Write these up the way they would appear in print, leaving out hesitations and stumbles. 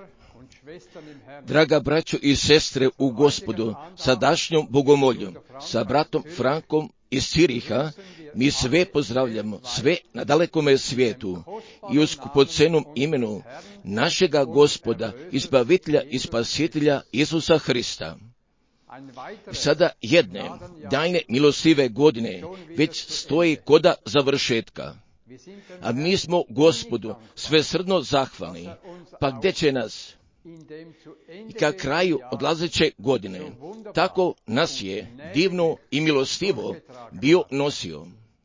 Draga braćo i sestre u Gospodu, sadašnjom bogomoljom, sa bratom Frankom iz Ciriha, mi sve pozdravljamo, sve na dalekome svijetu i u skupocenom imenu našega Gospoda, izbavitelja i spasitelja Isusa Hrista. Sada jedne daljne milostive godine već stoji koda završetka, a mi smo Gospodu svesrdno zahvalni. Pa gdje će nas i ka kraju odlazeće godine tako nas je divno i milostivo bio nosio.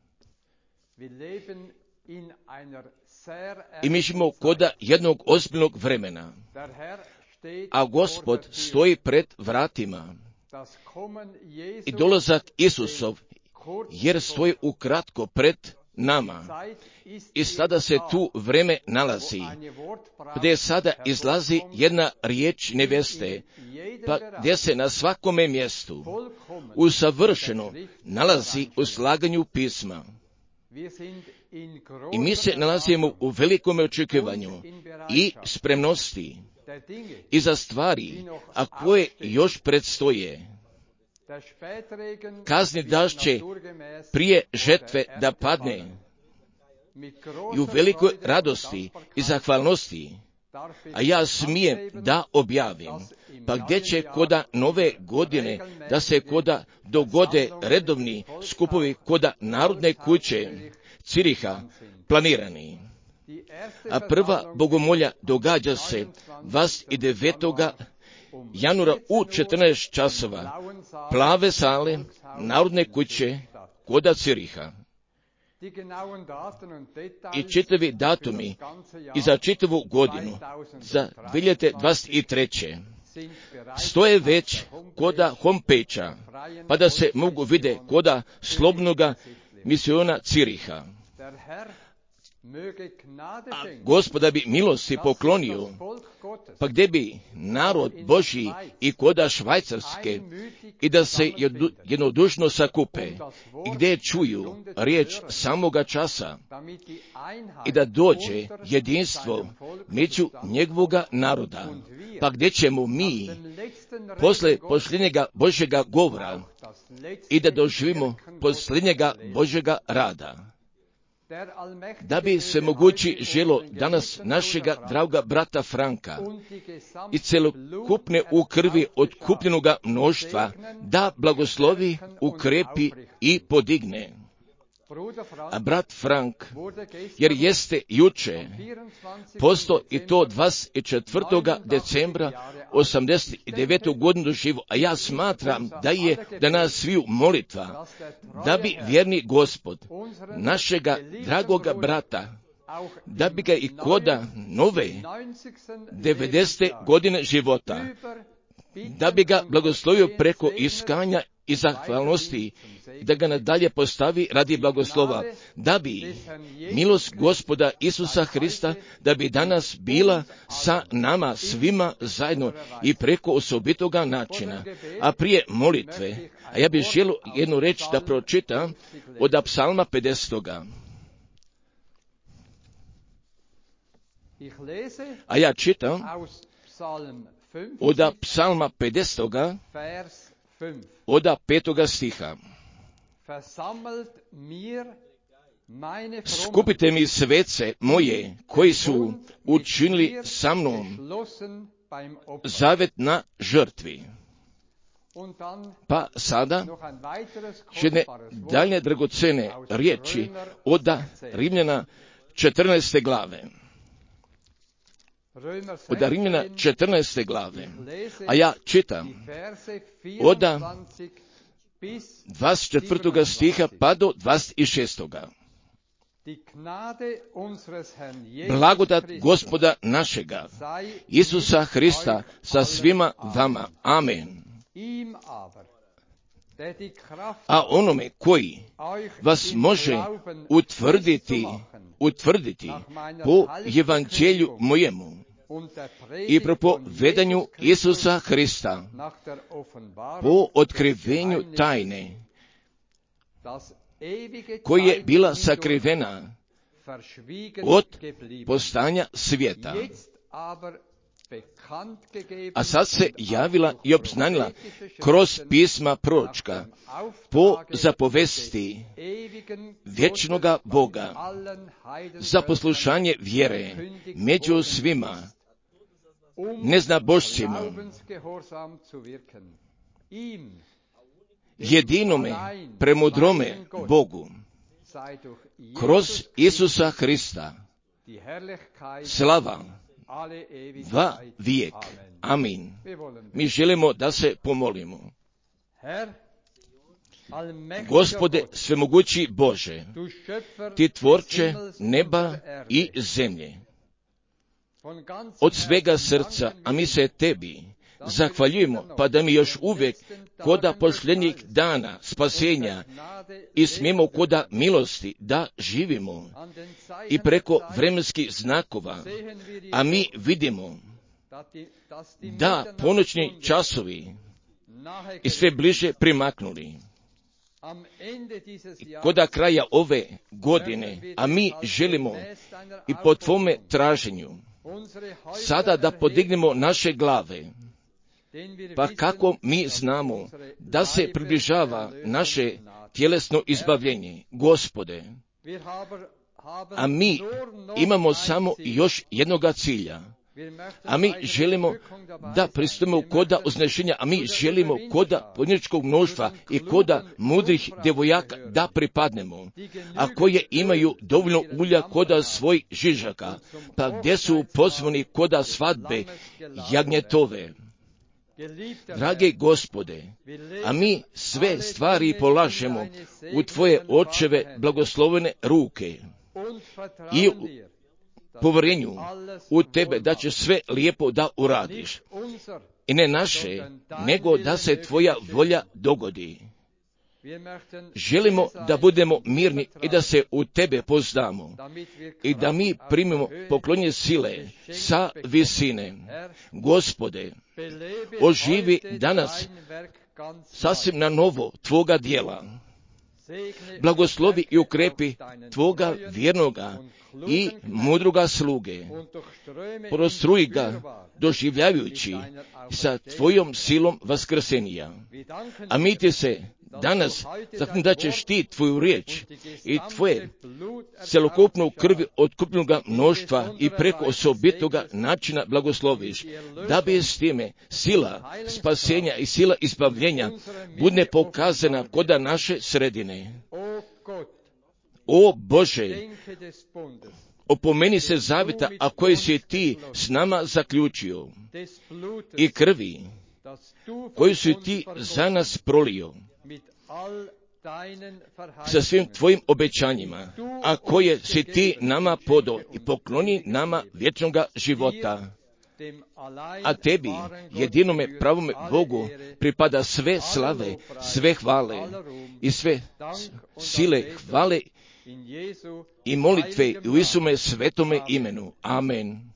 I mi živimo koda jednog ozbiljnog vremena, a Gospod stoji pred vratima i dolazak Isusov jer stoji ukratko pred nama. I sada se tu vreme nalazi, gdje sada izlazi jedna riječ neveste, pa gdje se na svakome mjestu usavršeno nalazi u slaganju pisma. I mi se nalazimo u velikom očekivanju i spremnosti i za stvari, a koje još predstoje. Kazni daž će prije žetve da padne i u velikoj radosti i zahvalnosti, a ja smijem da objavim, pa gdje će koda nove godine da se koda dogode redovni skupovi koda Narodne kuće Ciriha planirani. A prva bogomolja događa se 29. januara u 14 časova, plave sale Narodne kuće koda Ciriha. I čitavi datumi i za čitavu godinu, za 2023. stoje već koda homepage-a, pa da se mogu vide koda slobodnoga misiona Ciriha. A Gospoda bi milosti poklonio, pa gdje bi narod Božji i koda Švajcarske i da se jednodušno sakupe i gdje čuju riječ samoga časa i da dođe jedinstvo među njegovoga naroda, pa gdje ćemo mi posle posljednjega Božjega govora i da doživimo posljednjega Božjega rada. Da bi se mogući želo danas našega draga brata Franka i celokupne u krvi otkupljenoga mnoštva da blagoslovi, ukrepi i podigne. A brat Frank, jer jeste juče posto i to 24. decembra 89. godinu doživo, a ja smatram da je da nas sviju molitva, da bi vjerni Gospod, našega dragoga brata, da bi ga i koda nove 90. godine života, da bi ga blagoslovio preko iskanja i zahvalnosti, da ga nadalje postavi radi blagoslova, da bi milost Gospoda Isusa Hrista, da bi danas bila sa nama svima zajedno i preko osobitoga načina. A prije molitve, a ja bih želio jednu reč da pročitam od psalma 50. A ja čitam od psalma 50. od 5. stiha. Skupite mi svece moje, koji su učinili sa mnom zavet na žrtvi. Pa sada jedne dalje dragocene riječi od Rimljana 14. glave. Od Rimljana 14. glave, a ja čitam od 24. stiha pa do 26. Blagodat Gospoda našega, Isusa Hrista, sa svima vama. Amen. A onome koji vas može utvrditi po evanđelju mojemu i po vedanju Isusa Hrista, po otkrivenju tajne, koja je bila sakrivena od postanja svijeta, A sad se javila i obznanila kroz pisma proročka po zapovesti vječnoga Boga za poslušanje vjere među svima neznabošcima, jedinome premudrome Bogu kroz Isusa Hrista slava va vijek. Amin. Mi želimo da se pomolimo. Gospode svemogući Bože, ti tvorče neba i zemlje, od svega srca, a mi se tebi zahvaljujemo, pa da mi još uvijek koda posljednjih dana spasenja i smijemo koda milosti da živimo i preko vremenskih znakova, a mi vidimo da ponoćni časovi i sve bliže primaknuli. Koda kraja ove godine, a mi želimo i po tvome traženju sada da podignemo naše glave, pa kako mi znamo da se približava naše tjelesno izbavljenje, Gospode, a mi imamo samo još jednoga cilja, a mi želimo da pristupimo koda uznešenja, a mi želimo koda pojedinačkog mnoštva i koda mudrih djevojaka da pripadnemo, a koje imaju dovoljno ulja koda svoj žižaka, pa gdje su pozvani koda svadbe jagnjetove. Dragi Gospode, a mi sve stvari polažemo u Tvoje očeve blagoslovene ruke i u povjerenju u Tebe da će sve lijepo da uradiš. I ne naše, nego da se Tvoja volja dogodi. Želimo da budemo mirni i da se u Tebe poznamo i da mi primimo poklonje sile sa visine. Gospode, oživi danas sasvim na novo Tvoga djela. Blagoslovi i ukrepi Tvoga vjernoga i mudroga sluge. Prostruji ga doživljavajući sa Tvojom silom vaskrsenija. A mi ti se danas zakon da ćeš ti Tvoju riječ i Tvoje celokupnu krvi otkupnoga mnoštva i preko osobitoga načina blagosloviš, da bi s time sila spasenja i sila izbavljenja bude pokazana koda naše sredine. O Bože, opomeni se zavjeta, a koji si ti s nama zaključio, i krvi koju si ti za nas prolio, sa svim tvojim obećanjima, a koje si ti nama podao i pokloni nama vječnoga života. A tebi, jedinome pravome Bogu, pripada sve slave, sve hvale i sve sile hvale i molitve u Isume svetome imenu. Amen.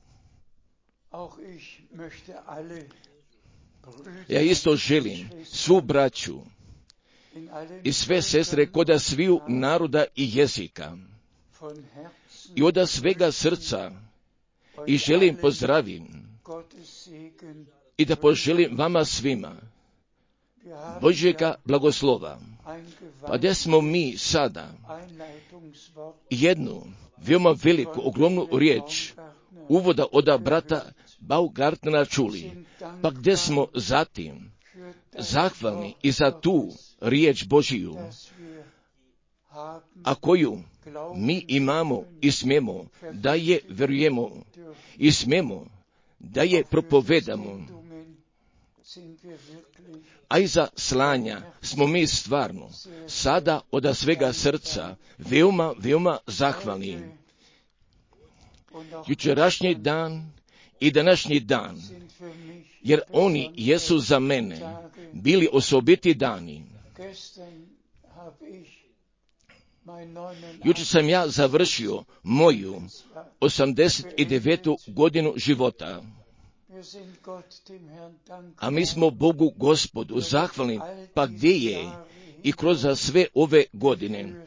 Ja isto želim svu braću i sve sestre koda sviju naroda i jezika i od svega srca i želim pozdravim i da poželim vama svima Božjega blagoslova. Pa gdje smo mi sada jednu veoma veliku, ogromnu riječ uvoda od brata Baumgartnera čuli, pa gdje smo zatim zahvalni i za tu riječ Božiju, a koju mi imamo i smijemo da je vjerujemo i smijemo da je propovedamo. A iza slanja smo mi stvarno sada od svega srca veoma, veoma zahvalni. Jučerašnji dan i današnji dan, jer oni jesu za mene bili osobiti dani. Jučer sam ja završio moju 89. godinu života. A mi smo Bogu Gospodu zahvalni, pa gdje je i kroz sve ove godine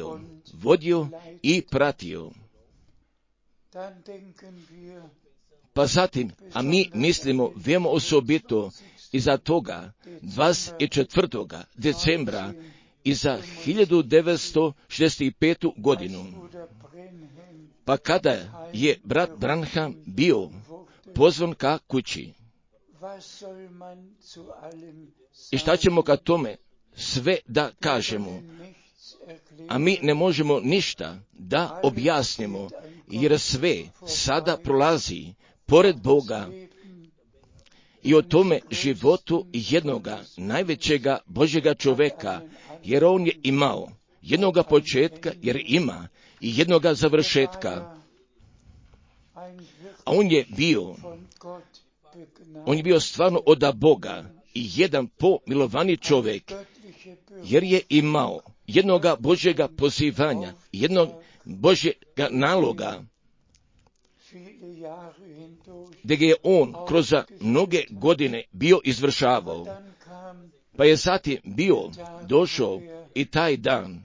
vodio i pratio. Pa zatim, a mi mislimo veoma osobito iza toga 24. decembra i za 1965. godinu. Pa kada je brat Branham bio pozvan ka kući. I šta ćemo ka tome sve da kažemo? A mi ne možemo ništa da objasnimo, jer sve sada prolazi pored Boga i o tome životu jednoga najvećega Božjega čoveka, jer on je imao jednoga početka, jer ima i jednoga završetka. A on je bio stvarno od Boga i jedan pomilovani čovjek, jer je imao jednoga Božjega pozivanja, jednog Božjega naloga, gdje je on kroz mnoge godine bio izvršavao. Pa je zatim došao i taj dan,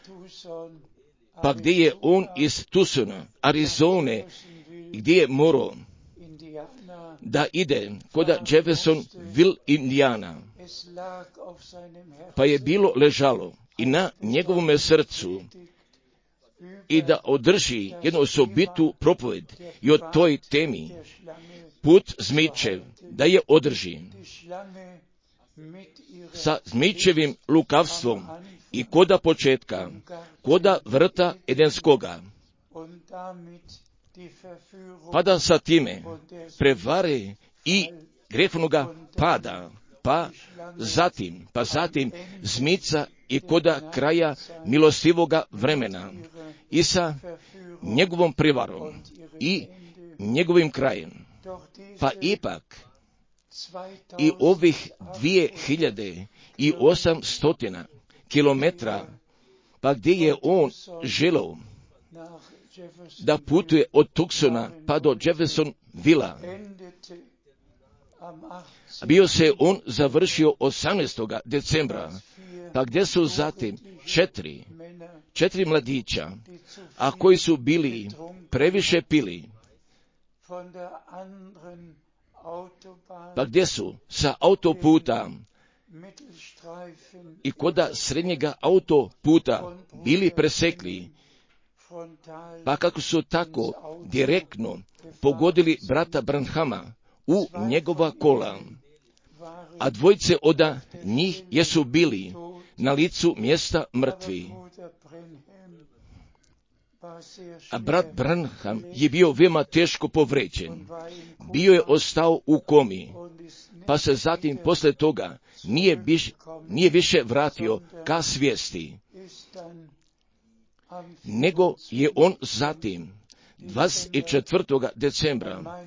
pa gdje je on iz Tucsona, Arizone, gdje je morao da ide kod Jeffersonville, Indiana. Pa je bilo ležalo i na njegovom srcu i da održi jednu osobitu propoved i o toj temi, put zmičev, da je održi sa zmičevim lukavstvom i koda početka, koda vrta Edenskoga, pa da sa time prevare i grehovnoga pada, pa zatim zmica i koda kraja milostivoga vremena i sa njegovom prevarom i njegovim krajem. Pa ipak i ovih 2800 kilometra, pa gdje je on želeo da putuje od Tucsona pa do Jeffersonvilla. Bio se on završio 18. decembra, pa gdje su zatim četiri mladića, a koji su bili previše pili, pa gdje su sa autoputa i koda srednjega autoputa bili presekli, pa kako su tako direktno pogodili brata Branhama u njegova kola, a dvojice od njih jesu bili na licu mjesta mrtvi. A brat Branham je bio veoma teško povređen. Bio je ostao u komi, pa se zatim posle toga nije više vratio ka svijesti, nego je on zatim 24. decembra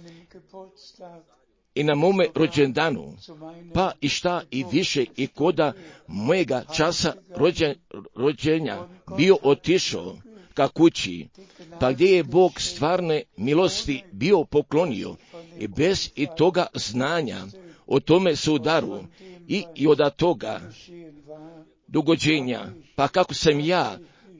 i na mome rođendanu, pa i šta i više i koda mojega časa rođenja bio otišao ka kući, pa gdje je Bog stvarne milosti bio poklonio i bez i toga znanja o tome sudaru i od toga dogođenja, pa kako sam ja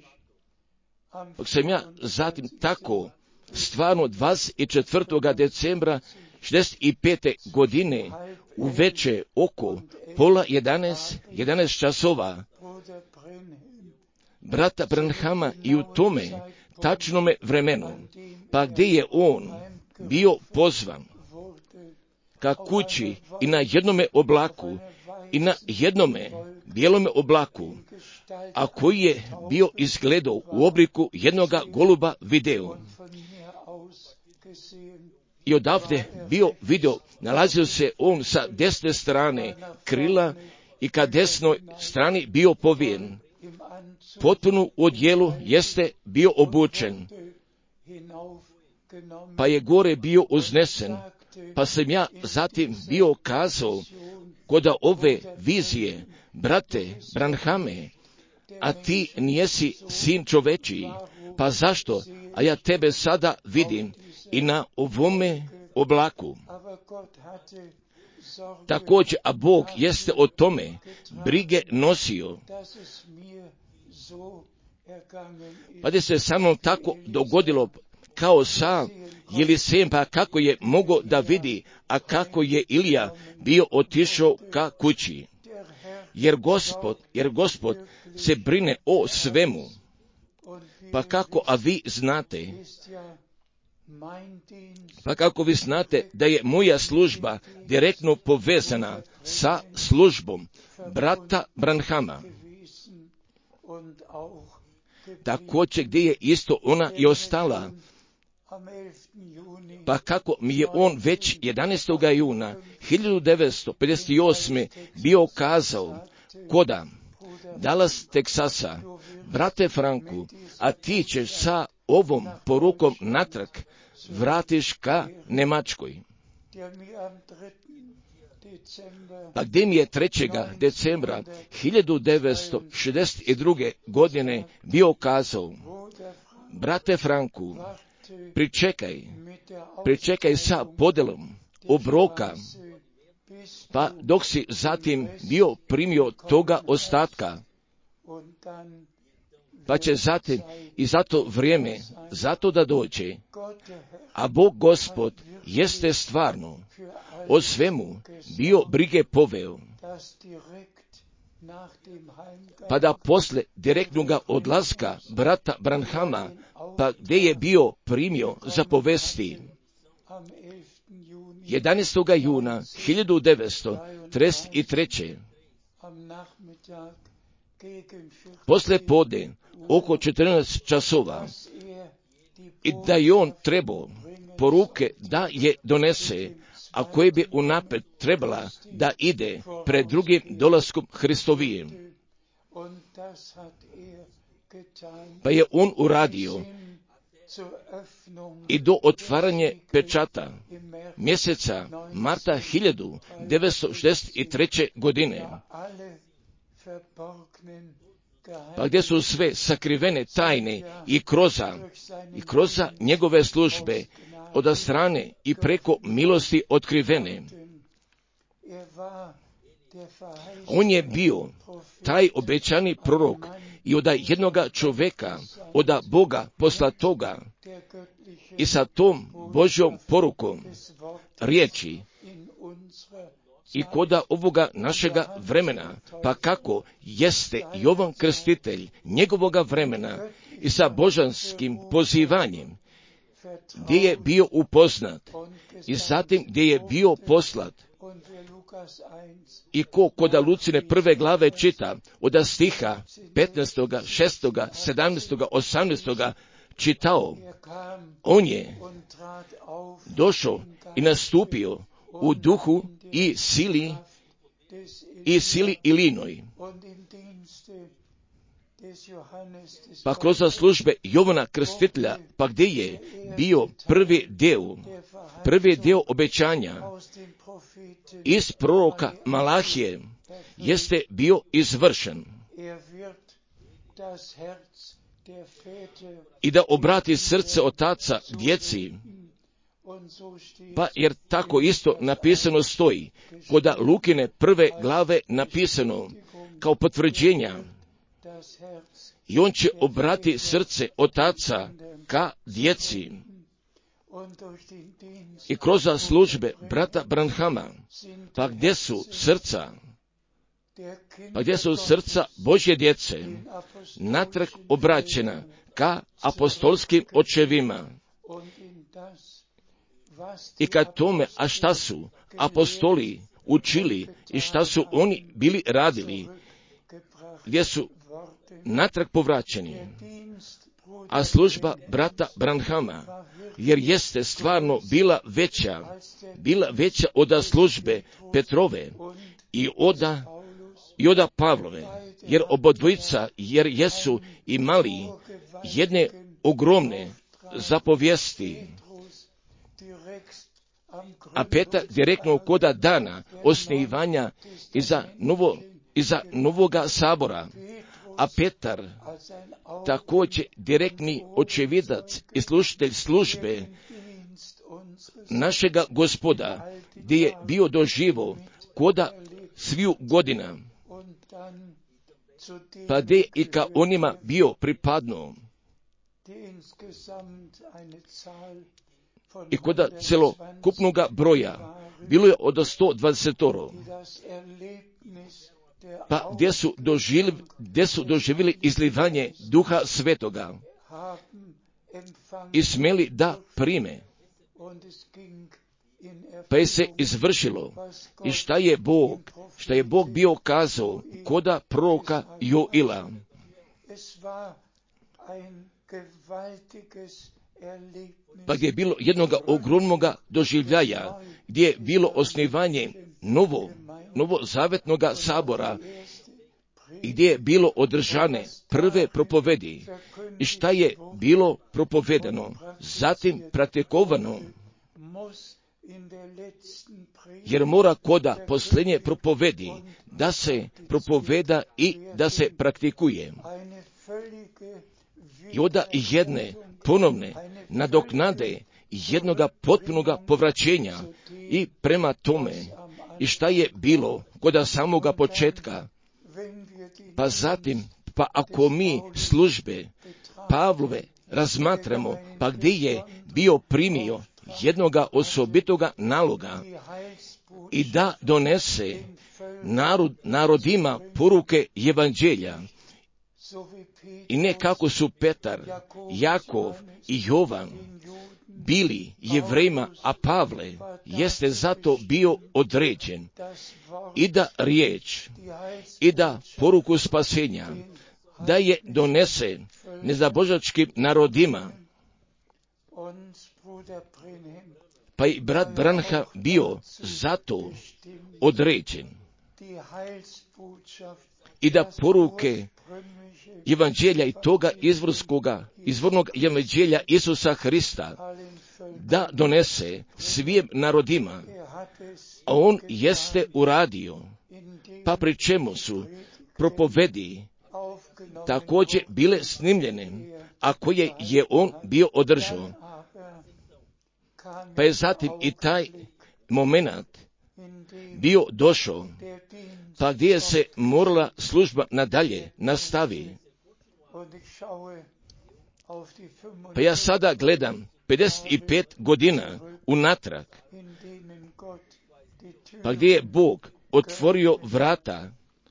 zatim tako stvarno 24. decembra 65. godine u veče oko 10:30 časova brata Branhama i u tome tačnome vremenu, pa gdje je on bio pozvan ka kući i na jednome oblaku i na jednome bijelome oblaku, a koji je bio izgledao u obliku jednoga goluba video. I odavde bio video, nalazio se on sa desne strane krila i ka desnoj strani bio povijen. Potpuno u odjelu jeste bio obučen, pa je gore bio uznesen, pa sam ja zatim bio kazao kod ove vizije, brate Branhame, a ti nijesi sin čovečiji, pa zašto? A ja tebe sada vidim i na ovome oblaku. Također, a Bog jeste o tome brige nosio, pa da se sa mnom tako dogodilo, kao Saul Jelisej, pa kako je mogao da vidi, a kako je Ilija bio otišao ka kući. Jer Gospod se brine o svemu. Pa kako, a vi znate da je moja služba direktno povezana sa službom brata Branhama. Također gdje je isto ona i ostala. Pa kako mi je on već 11. juna 1958. bio kazao koda Dallas, Teksasa, brate Franku, a ti ćeš sa ovom porukom natrag vratiš ka Njemačkoj. Pa gdje mi je 3. decembra 1962. godine bio kazao, brate Franku, pričekaj sa podelom obroka, pa dok si zatim bio primio toga ostatka, pa će zatim i za to vrijeme, zato da dođe, a Bog Gospod jeste stvarno o svemu bio brige poveo, pa da posle direktnoga odlaska brata Branhama, pa gdje je bio primio za povesti 11. juna 1933. Posle podne oko 14 časova i da je on trebao poruke da je donese, a koje bi unapred trebala da ide pred drugim dolaskom Hristovijem. Pa je on uradio i do otvaranje pečata mjeseca marta 1963. godine, pa gdje su sve sakrivene tajne i kroza njegove službe od strane i preko milosti otkrivene. On je bio taj obećani prorok i od jednoga čovjeka, od Boga poslatoga i sa tom Božjom porukom riječi i koda ovoga našega vremena, pa kako jeste Jovan Krstitelj njegovoga vremena i sa božanskim pozivanjem, gdje je bio upoznat i zatim gdje je bio poslat. I koda Lucine 1. glave čita od stiha 15., 6., 17., 18. čitao, on je došao i nastupio u duhu i sili Ilinoj. Pa kroz službe Jovana Krstitelja, pa gdje je bio prvi dio obećanja iz proroka Malahije, jeste bio izvršen. I da obrati srce otaca djeci, pa jer tako isto napisano stoji, koda Lukine 1. glave napisano kao potvrđenja, i on će obrati srce otaca ka djeci. I kroz službe brata Branhama, pa gdje su srca Božje djece natrag obraćena ka apostolskim očevima. I ka tome, a šta su apostoli učili i šta su oni bili radili, gdje su natrag povraćeni. A služba brata Branhama, jer jeste stvarno bila veća od službe Petrove i od Pavlove, jer obodvojica, jer jesu imali jedne ogromne zapovijesti. A Petar direktno koda dana osnivanja iza novoga sabora, a Petar također direktni očevidac i slušatelj službe našega Gospoda, gdje je bio doživo koda sviju godina, pa gdje i ka onima bio pripadno. i koda celokupnoga broja bilo je od 120, pa gdje su doživjeli izlivanje Duha Svetoga i smjeli da prime. Pa je se izvršilo i šta je Bog bio kazao koda proroka Joila. Pa gdje je bilo jednoga ogromnoga doživljaja, gdje je bilo osnivanje novozavetnoga sabora, i gdje je bilo održane prve propovedi i šta je bilo propovedano, zatim praktikovano, jer mora koda posljednje propovedi da se propoveda i da se praktikuje. I onda jedne ponovne nadoknade jednoga potpunoga povraćenja i prema tome i šta je bilo koda samoga početka. Pa zatim, pa ako mi službe Pavlove razmatramo, pa gdje je bio primio jednoga osobitoga naloga i da donese narodima poruke evanđelja, i ne kako su Petar, Jakov i Jovan bili Jevrejima, a Pavle jeste zato bio određen i da riječ i da poruku spasenja da je donese nezabožačkim narodima. Pa i brat Branham bio zato određen i da poruke evanđelja i toga izvornog evanđelja Isusa Hrista da donese svim narodima, a on jeste uradio, pa pri čemu su propovedi također bile snimljene, a koje je on bio održao. Pa je zatim i taj moment bio došao, pa gdje se morala služba nadalje nastavi. Pa ja sada gledam 55 godina unatrag, pa gdje je Bog otvorio vrata,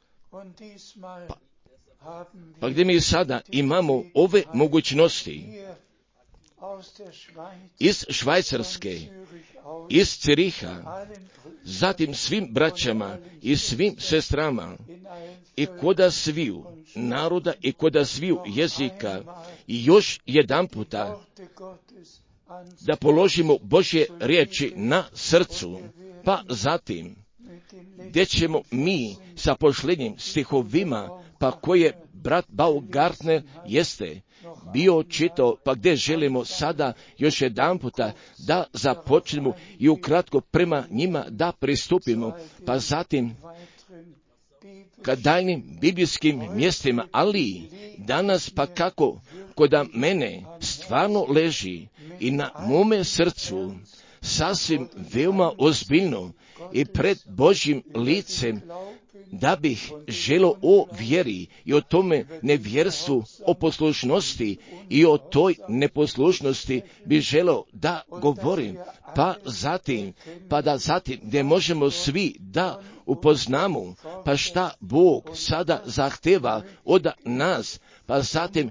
pa gdje mi sada imamo ove mogućnosti iz Švajcarske, iz Ciriha, zatim svim braćama i svim sestrama i koda sviju naroda i koda sviju jezika i još jedan puta da položimo Božje riječi na srcu, pa zatim gdje ćemo mi sa posljednjim stihovima, pa koje brat Baumgartner jeste bio čitao, pa gdje želimo sada još jedan puta da započnemo i ukratko prema njima da pristupimo, pa zatim ka daljnim biblijskim mjestima, ali danas pa kako koda mene stvarno leži i na mome srcu sasvim veoma ozbiljno i pred Božjim licem, da bih želo o vjeri i o tome nevjerstvu, o poslušnosti i o toj neposlušnosti bi želo da govorim, pa da zatim gdje možemo svi da upoznamo, pa šta Bog sada zahteva od nas, pa zatim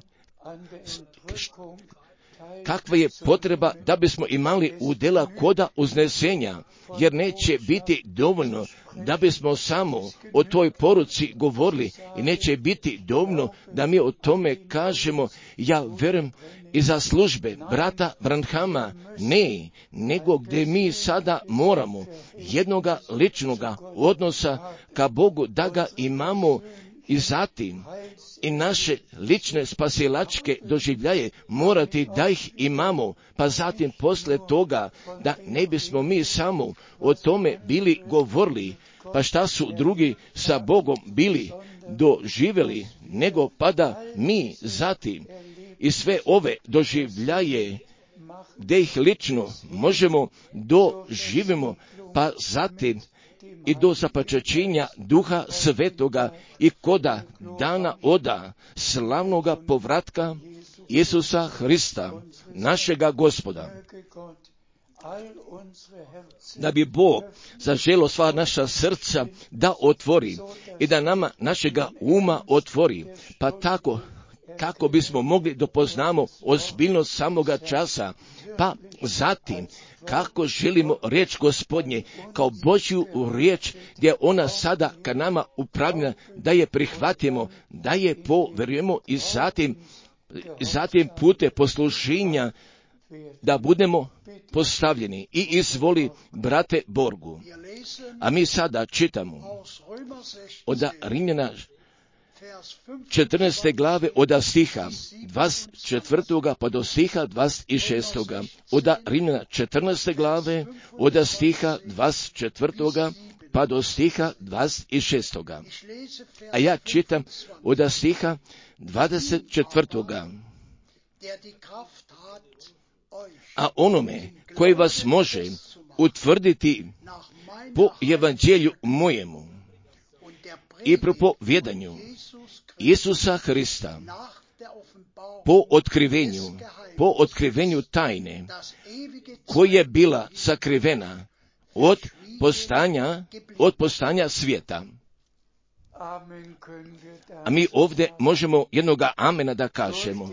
kakva je potreba da bismo imali udjela koda uznesenja, jer neće biti dovoljno da bismo samo o toj poruci govorili i neće biti dovoljno da mi o tome kažemo, ja vjerujem i za službe brata Branhama, ne, nego gdje mi sada moramo jednoga ličnoga odnosa ka Bogu da ga imamo i zatim i naše lične spasilačke doživljaje morati da ih imamo, pa zatim posle toga da ne bismo mi samo o tome bili govorili, pa šta su drugi sa Bogom bili doživjeli, nego pa da mi zatim i sve ove doživljaje gdje ih lično možemo doživimo, pa zatim i do zapačačenja Duha Svetoga i koda dana oda slavnoga povratka Isusa Hrista, našega Gospoda. Da bi Bog zaželio sva naša srca da otvori i da nama našega uma otvori, pa tako kako bismo mogli dopoznamo ozbiljnost samoga časa, pa zatim kako želimo riječ Gospodnje kao Božju riječ, gdje ona sada ka nama upravlja, da je prihvatimo, da je poverujemo i zatim pute poslušenja da budemo postavljeni. I izvoli, brate Borgu. A mi sada čitamo od Rimljana 14. glave od stiha 24. pa do stiha 26. Od Rimljana 14. glave od stiha 24. pa do stiha 26. A ja čitam od stiha 24. A onome koji vas može utvrditi po evanđelju mojemu i propovjedanju Isusa Hrista po otkrivenju tajne koja je bila sakrivena od postanja svijeta. A mi ovdje možemo jednoga amena da kažemo.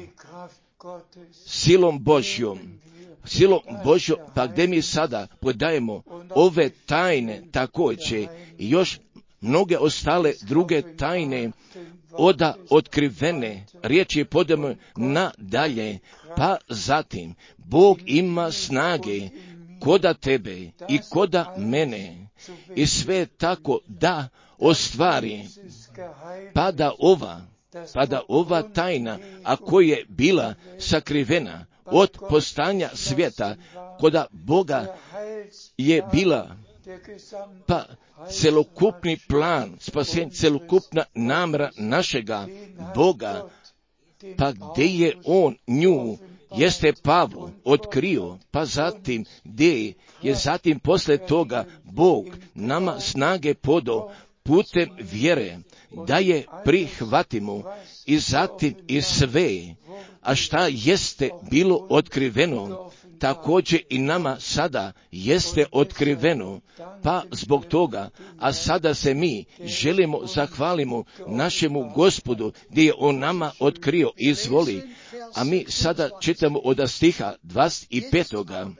Silom Božjom, pa gdje mi sada podajemo ove tajne također i još mnoge ostale druge tajne otkrivene riječi podajemo nadalje, pa zatim Bog ima snage koda tebe i koda mene i sve tako da ostvari, pa da ova tajna, a koja je bila sakrivena od postanja svijeta, koda Boga je bila, pa celokupni plan spasenja, celokupna namjera našega Boga, pa gdje je on nju, jeste Pavlu otkrio, pa zatim gdje je zatim posle toga Bog nama snage podao putem vjere, da je prihvatimo i zatim i sve, a šta jeste bilo otkriveno, također i nama sada jeste otkriveno, pa zbog toga, a sada se mi želimo zahvalimo našemu Gospodu, gdje je on nama otkrio, izvoli, a mi sada čitamo od stiha 25.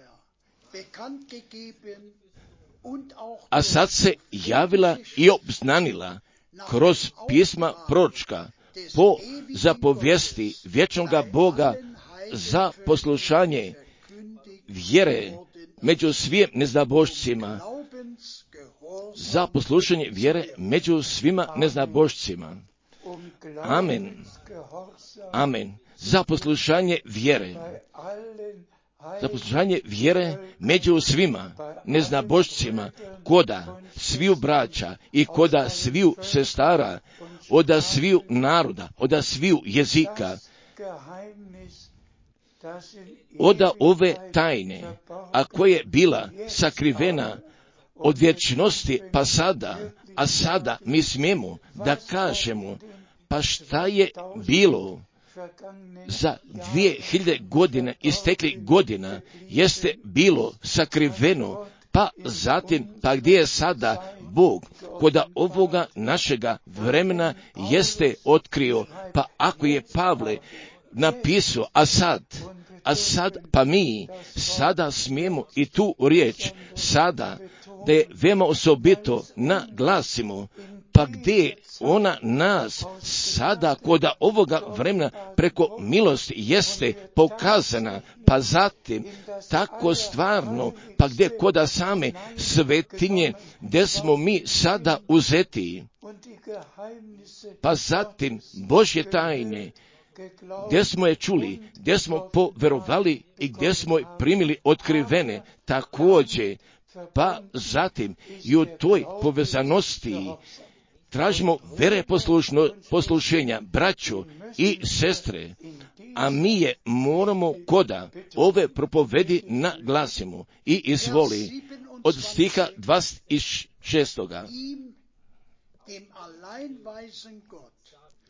A sad se javila i obznanila kroz pisma proročka po zapovijesti vječnoga Boga za poslušanje vjere među svim neznabošcima, za poslušanje vjere među svima neznabošcima. Amen. Amen. Za poslušanje vjere. Za poslušanje vjere među svima neznabošcima, koda sviju braća i koda sviju sestara, oda sviju naroda, oda sviju jezika, oda ove tajne, a koja je bila sakrivena od vječnosti pa sada, a sada mi smijemo da kažemo, pa šta je bilo za 2000 godina istekli godina jeste bilo sakriveno, pa zatim, pa gdje je sada Bog koda ovoga našega vremena jeste otkrio, pa ako je Pavle napisao, a sad, pa mi sada smijemo i tu riječ sada, da je veoma osobito naglasimo, pa gdje ona nas sada koda ovoga vremena preko milosti jeste pokazana, pa zatim tako stvarno, pa gdje koda same svetinje, gdje smo mi sada uzeti, pa zatim Božje tajne, gdje smo je čuli, gdje smo poverovali i gdje smo je primili otkrivene, također, pa zatim i u toj povezanosti tražimo vere poslušenja, braćo i sestre, a mi je moramo koda ove propovedi naglasimo i izvoli od stiha 26.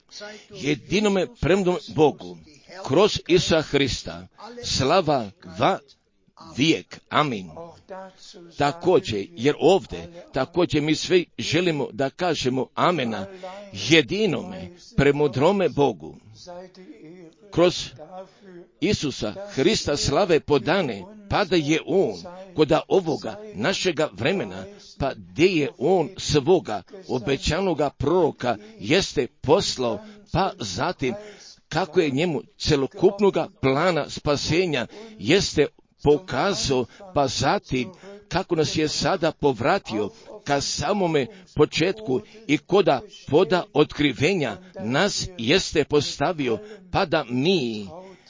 jedinome premnom Bogu, kroz Isusa Hrista, slava va vijek. Amin. Također, jer ovdje također mi svi želimo da kažemo amena, jedinome premudrome Bogu, kroz Isusa Hrista slave podane, pa da je On koda ovoga našega vremena, pa gdje je On svoga obećanoga proroka jeste poslao, pa zatim kako je njemu celokupnoga plana spasenja jeste pokazao, pa zatim kako nas je sada povratio ka samome početku i koda poda otkrivenja nas jeste postavio, pa da mi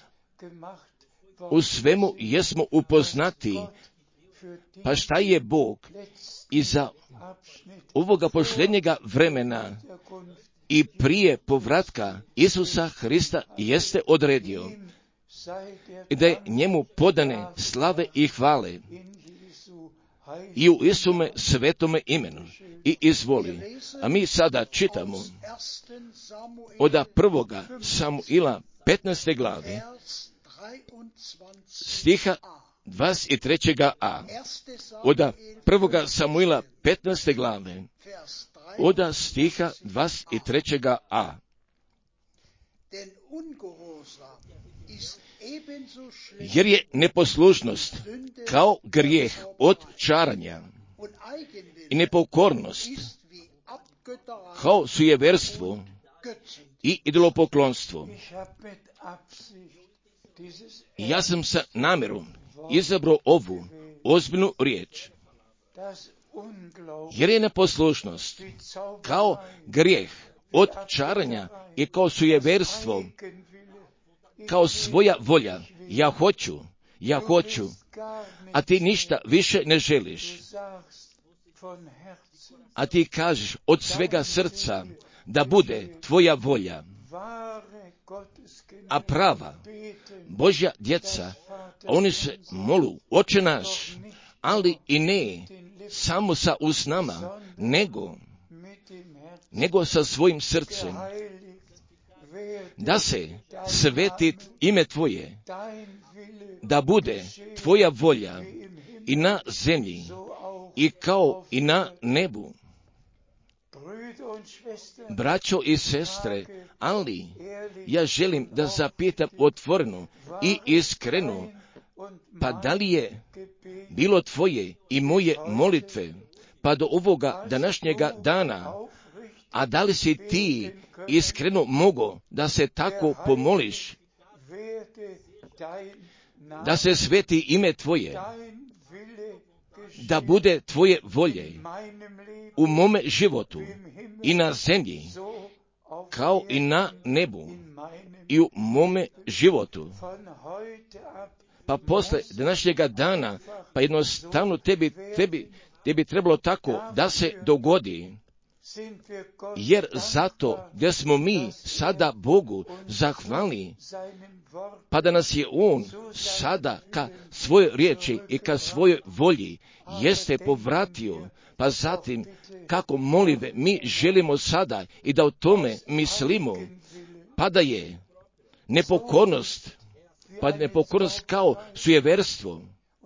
u svemu jesmo upoznati, pa šta je Bog iza ovoga posljednjega vremena i prije povratka Isusa Hrista jeste odredio i da je njemu podane slave i hvale i u Isume svetome imenu. I izvoli, a mi sada čitamo od 1. Samuila 15. glave stiha 23a. Od 1. Samuila 15. glave od stiha 23a. Jer je neposlušnost kao grijeh od čaranja i nepokornost kao sujeverstvo i idolopoklonstvo. Ja sam sa namjerom izabrao ovu ozbiljnu riječ, jer je neposlušnost kao grijeh od čaranja i kao sujeverstvo, kao svoja volja. Ja hoću, a ti ništa više ne želiš. A ti kažeš od svega srca da bude tvoja volja. A prava Božja djeca, oni se molu, Oče naš, ali i ne samo sa usnama, nego sa svojim srcem. Da se sveti ime tvoje, da bude tvoja volja i na zemlji i kao i na nebu. Braćo i sestre, ali ja želim da zapitam otvoreno i iskreno, pa da li je bilo tvoje i moje molitve pa do ovoga današnjega dana, a da li si ti iskreno mogo da se tako pomoliš, da se sveti ime tvoje, da bude tvoje volje u mome životu i na zemlji, kao i na nebu i u mome životu. Pa posle današnjega dana, pa jednostavno tebi trebalo tako da se dogodi, jer zato gdje smo mi sada Bogu zahvalni, pa da nas je On sada ka svojoj riječi i ka svojoj volji jeste povratio, pa zatim kako molive mi želimo sada i da o tome mislimo, pa da je nepokornost kao sujeverstvo.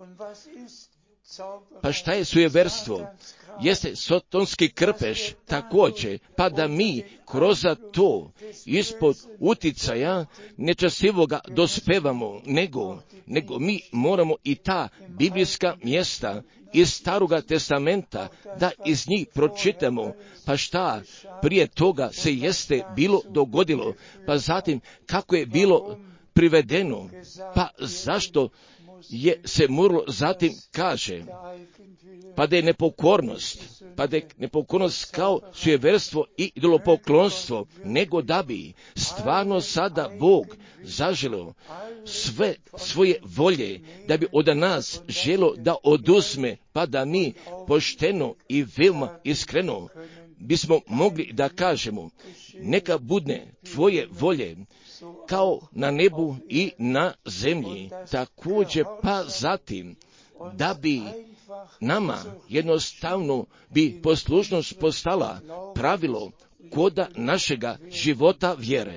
Pa šta je sujeverstvo? Jeste sotonski krpeš također, pa da mi kroz to ispod uticaja nečastivoga dospevamo, nego mi moramo i ta biblijska mjesta iz Staroga testamenta da iz njih pročitamo, pa šta prije toga se jeste bilo dogodilo, pa zatim kako je bilo privedeno, pa zašto je se moralo zatim kaže, pa da je nepokornost kao sujeverstvo i idolopoklonstvo, nego da bi stvarno sada Bog zaželio sve svoje volje, da bi od nas želo da oduzme, pa da mi pošteno i veoma iskreno bismo mogli da kažemo, neka bude tvoje volje kao na nebu i na zemlji. Također pa zatim da bi nama jednostavno bi poslušnost postala pravilo koda našega života vjere.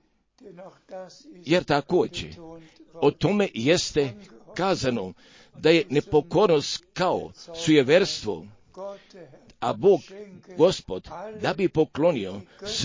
Jer također o tome jeste kazano da je nepokornost kao sujeverstvo, a Bog, Gospod, da bi poklonio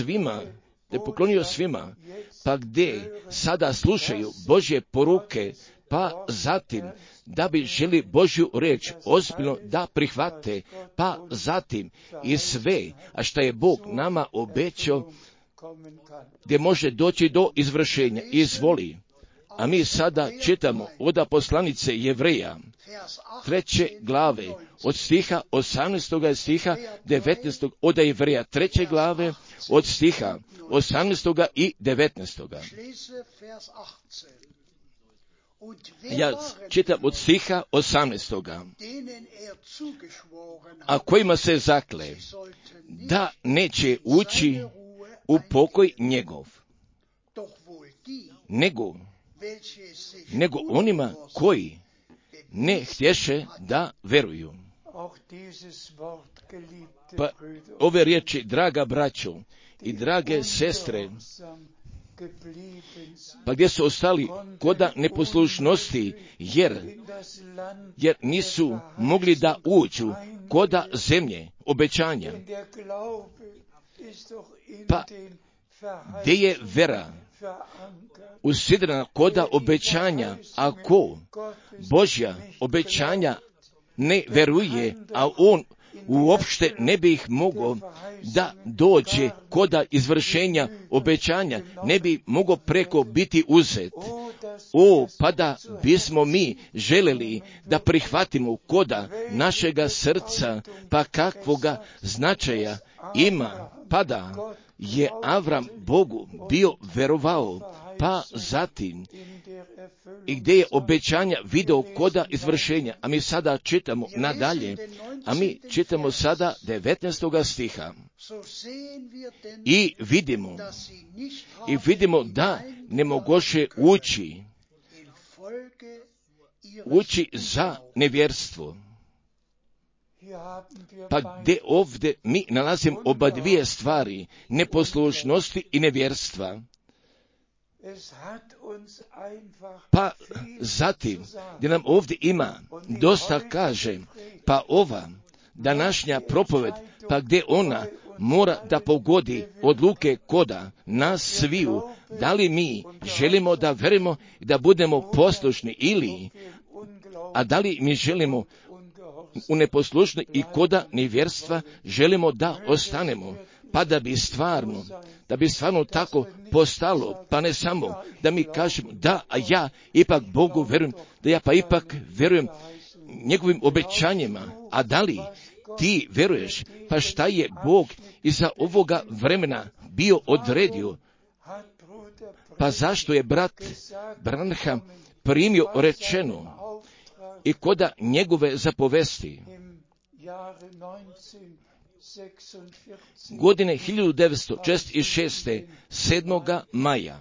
svima, pa gdje sada slušaju Božje poruke, pa zatim da bi želi Božju riječ ozbiljno da prihvate, pa zatim i sve, a što je Bog nama obećao, gdje može doći do izvršenja. Izvoli. A mi sada čitamo od poslanice Jevreja, 3. glave, od stiha 18. stiha 19. od Jevreja, 3. glave, od stiha 18. i 19. Ja čitam od stiha 18. A kojima se zakle da neće ući u pokoj njegov, nego onima koji ne htješe da veruju. Pa ove riječi, draga braćo i drage sestre, pa gdje su ostali koda neposlušnosti, jer nisu mogli da uđu koda zemlje obećanja. Pa gdje je vera usidrena koda obećanja, ako Božja obećanja ne veruje, a on uopšte ne bi ih mogao da dođe koda izvršenja obećanja, ne bi mogao preko biti uzet. Pa da bismo mi želeli da prihvatimo koda našega srca, pa kakvoga značaja ima, pa da je Avram Bogu bio verovao, pa zatim i gdje je obećanja video koda izvršenja. A mi sada čitamo nadalje, a mi čitamo sada 19. stiha. I vidimo da ne mogoše ući za nevjerstvo. Pa gdje ovdje mi nalazimo oba dvije stvari, neposlušnosti i nevjerstva. Pa zatim, gdje nam ovdje ima dosta kaže, pa ova današnja propoved, pa gdje ona mora da pogodi odluke koda nas sviju, da li mi želimo da verimo i da budemo poslušni a da li mi želimo u neposlušni i koda nevjerstva želimo da ostanemo, pa da bi stvarno tako postalo, pa ne samo da mi kažemo da, a ja ipak Bogu verujem, da ja pa ipak verujem njegovim obećanjima, a da li ti veruješ, pa šta je Bog iza ovoga vremena bio odredio, pa zašto je brat Branham primio rečeno i koda njegove zapovesti godine 1946. 7. maja.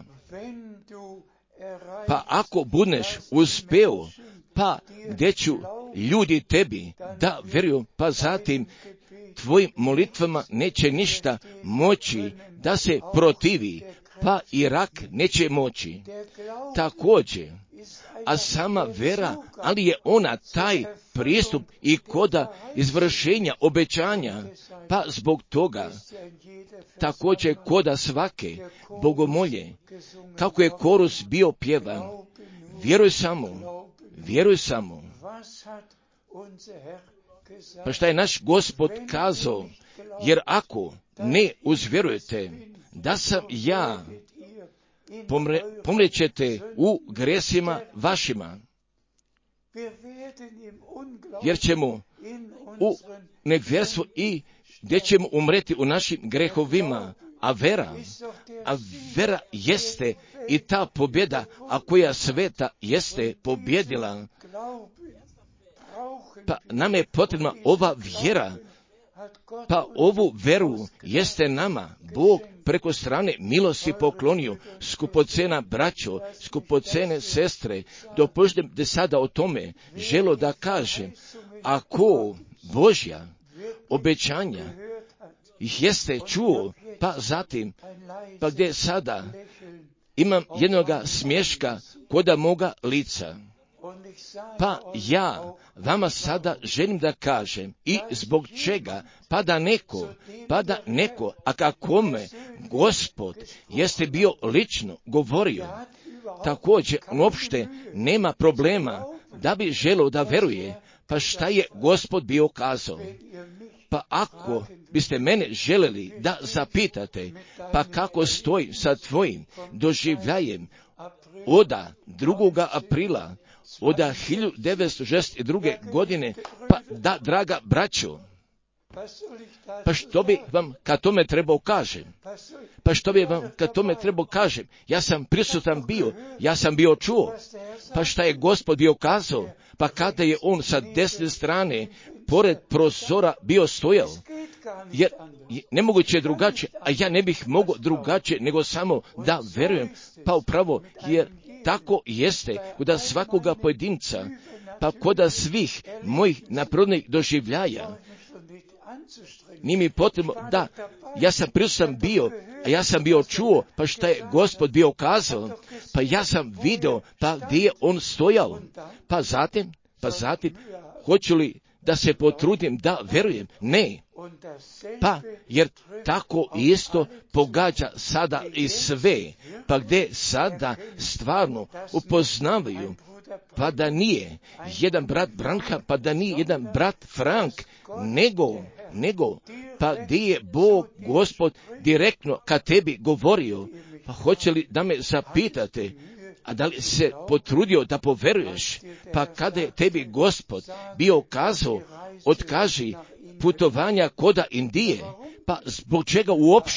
Pa ako budeš uspeo, pa gdje ću ljudi tebi da veruju, pa zatim tvojim molitvama neće ništa moći da se protivi, pa i rak neće moći. Također, a sama vera, ali je ona taj pristup i koda izvršenja obećanja, pa zbog toga također koda svake bogomolje, kako je korus bio pjevan, vjeruj samo. Pa šta je naš Gospod kazao, jer ako ne uzvjerujete da sam ja, pomrećete u gresima vašima, jer ćemo u nevjerstvu i gdje ćemo umreti u našim grehovima, a vera jeste i ta pobjeda, a koja sveta jeste pobjedila. Pa nam je potrebna ova vjera, pa ovu veru jeste nama Bog preko strane milosti poklonio, skupocena braćo, skupocene sestre. Dopustite da sada o tome želo da kažem, ako Božja obećanja ih jeste čuo, pa zatim, pa gdje sada imam jednoga smješka koda moga lica. Pa ja vama sada želim da kažem i zbog čega, pa da neko, a kakome Gospod jeste bio lično govorio, također uopšte nema problema da bi želio da veruje, pa šta je Gospod bio kazao. Pa ako biste mene želeli da zapitate, pa kako stoji sa tvojim doživljajem od 2. aprila od 1962. godine, pa da, draga braćo, pa što bi vam kad tome trebao kažem? Ja sam prisutan bio, ja sam bio čuo, pa šta je Gospod bio kazao, pa kada je on sa desne strane pored prozora bio stojao, jer nemoguće je drugačije, a ja ne bih mogao drugačije nego samo da verujem, pa upravo jer tako jeste kod svakoga pojedinca, pa kod svih mojih naprodnih doživljaja. Nije mi potrebno da, ja sam prisutan bio, a ja sam bio čuo, pa šta je Gospod bio kazao, pa ja sam video, pa gdje je on stojao, pa zatim, hoću li da se potrudim da verujem? Ne. Pa, jer tako isto pogađa sada i sve, pa gdje sada stvarno upoznavaju, pa da nije jedan brat Branham, pa da nije jedan brat Frank, nego, pa gdje je Bog, Gospod, direktno ka tebi govorio, pa hoće li da me zapitate, a da li se potrudio da poveruješ, pa kada je tebi Gospod bio kazao, otkaži putovanja koda Indije, pa zbog čega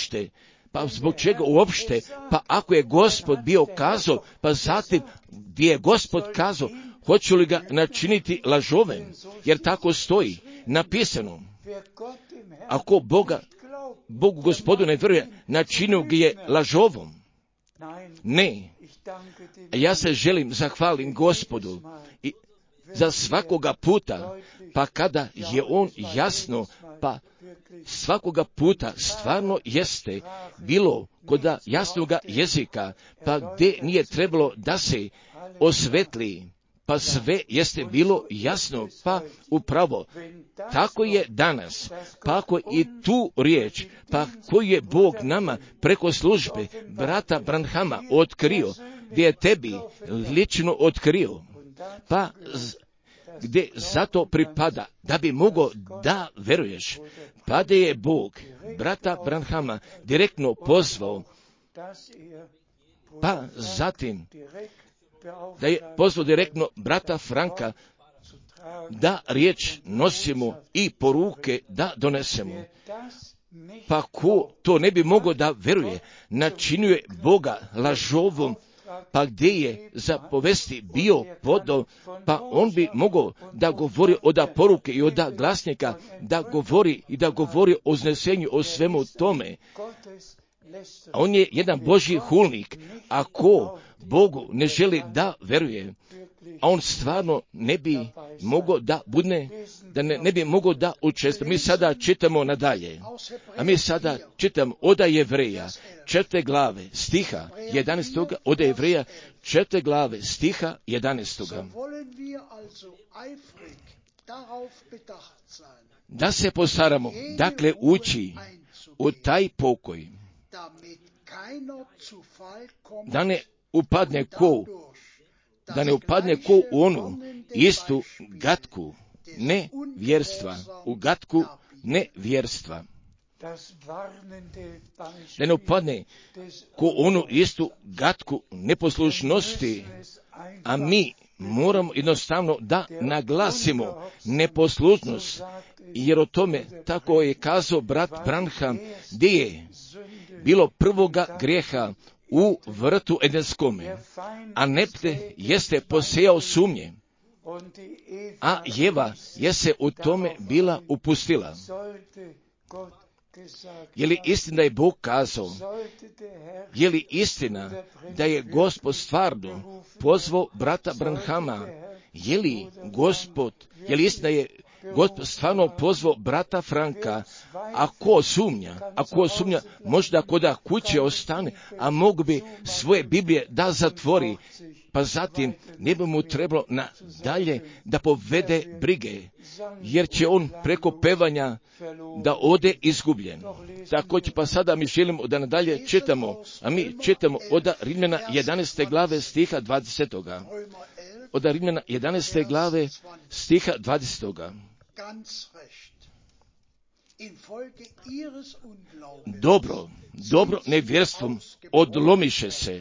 uopšte, pa ako je Gospod bio kazao, pa zatim gdje je Gospod kazao, hoću li ga načiniti lažovem, jer tako stoji napisano. Ako Bogu Gospodu ne vjeruje, načinio ga je lažovom. Ne. Ja se želim zahvalim Gospodu i za svakoga puta, pa kada je on jasno, pa svakoga puta stvarno jeste bilo kod jasnoga jezika, pa gdje nije trebalo da se osvetli, pa sve jeste bilo jasno, pa upravo tako je danas, pa ako i tu riječ, pa koju je Bog nama preko službe brata Branhama otkrio, gdje je tebi lično otkrio, pa gdje zato pripada da bi mogao da veruješ, pa da je Bog brata Branhama direktno pozvao, pa zatim da je pozvao direktno brata Franka da riječ nosimo i poruke da donesemo. Pa ko to ne bi mogao da veruje, načinio je Boga lažovom, pa gdje je za povesti bio podao, pa on bi mogao da govori od poruke i od glasnika, da govori o znesenju, o svemu tome. A on je jedan Božji hulnik, a ko Bogu ne želi da veruje, a on stvarno ne bi mogao da bude, da ne bi mogao da učestvuje. Mi sada čitamo nadalje, a mi sada čitamo od Jevreja 4. glave stiha 11. od Jevreja 4. glave stiha 11. Da se postaramo, dakle, ući u taj pokoj, da ne upadne ko u onu istu gatku nevjerstva, da ne upadne ko u onu istu gatku neposlušnosti, a mi moramo jednostavno da naglasimo neposlušnost, jer o tome tako je kazao brat Branham, gdje je bilo prvoga grijeha u vrtu Edenskome, a nepte jeste posejao sumnje, a Jeva je se u tome bila upustila. Je li istina da je Bog kazao? Je li istina da je Gospod stvarno pozvao brata Branhama? Je li istina Gospod stvarno pozvao brata Franka, ako sumnja, možda koda kuće ostane, a mogu bi svoje Biblije da zatvori, pa zatim ne bi mu trebalo dalje da povede brige, jer će on preko pevanja da ode izgubljen. Također pa sada mi želimo da nadalje čitamo, a mi čitamo od Rimljana 11. glave stiha 20. Od Rimljana 11. glave stiha 20. Dobro nevjerstvom odlomiše se,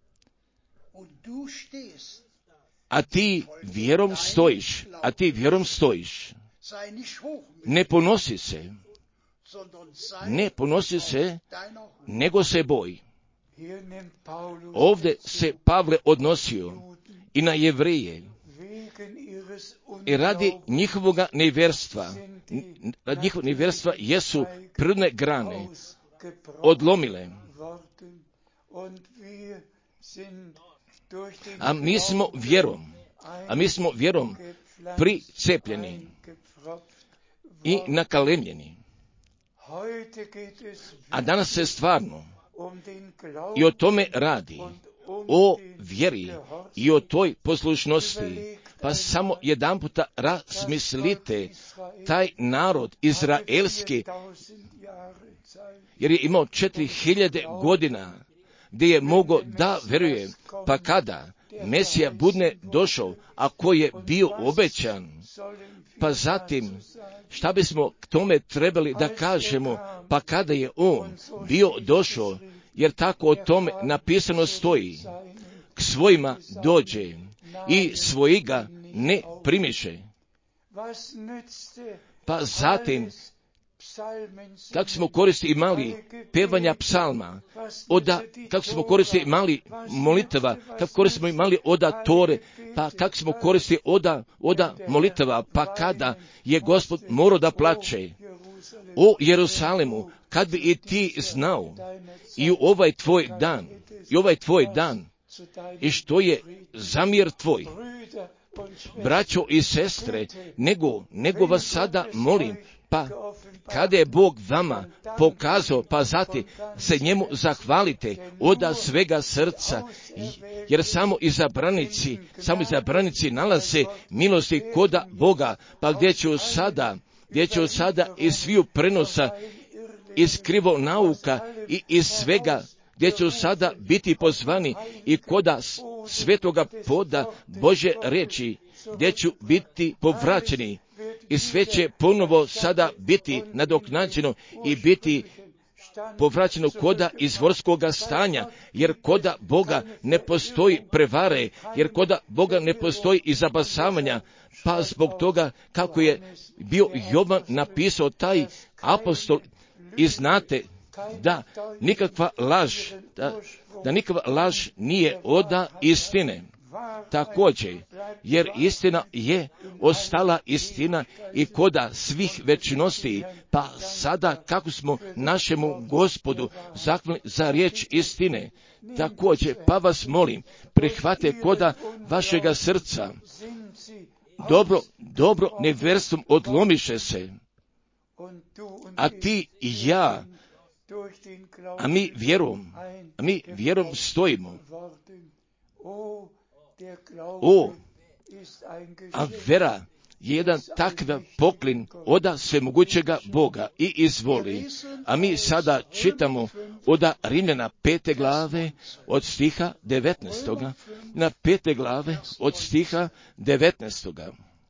a ti vjerom stojiš. Ne ponosi se, nego se boj. Ovdje se Pavle odnosio i na Jevreje, i radi njihovoga nevjerstva jesu prirodne grane odlomile. A mi smo vjerom pricepljeni i nakalemljeni. A danas se stvarno i o tome radi, o vjeri i o toj poslušnosti. Pa samo jedanputa razmislite, taj narod izraelski, jer je imao 4000 godina gdje je mogao da vjeruje, pa kada Mesija bude došao, a koji je bio obećan, pa zatim šta bismo k tome trebali da kažemo, pa kada je on bio došao, jer tako o tome napisano stoji, k svojima dođe i svoji ga ne primiše. Pa zatim, kako smo koristili imali pevanja psalma, kako smo koristili imali molitava, kako koristimo imali oda Tore, pa kako smo koristili oda molitava, pa kada je Gospod morao da plače o Jerusalemu, kad bi i ti znao i u ovaj tvoj dan, i što je zamjer tvoj, braćo i sestre, nego vas sada molim, pa kada je Bog vama pokazao, pa zatim se njemu zahvalite od svega srca, jer samo izabranici nalaze milosti koda Boga, pa gdje će sada iz sviju prenosa, iz krivo nauka i iz svega, gdje će sada biti pozvani i koda svetoga poda Božje reči, gdje će biti povraćeni i sve će ponovo sada biti nadoknađeno i biti povraćeno koda izvorskoga stanja, jer koda Boga ne postoji prevare, jer koda Boga ne postoji i zabasavanja, pa zbog toga kako je bio Jovan napisao taj apostol, i znate da nikakva laž nije oda istine. Također, jer istina je ostala istina i koda svih večnosti, pa sada kako smo našemu Gospodu zahvalni za riječ istine. Također, pa vas molim, prihvate koda vašega srca. Dobro nevjerstvom odlomiše se, a ti i ja, a mi vjerom stojimo. A vera je jedan takav poklin oda svemogućega Boga i izvoli. A mi sada čitamo od Rimljana 5. glave od stiha 19. na 5. glave od stiha 19.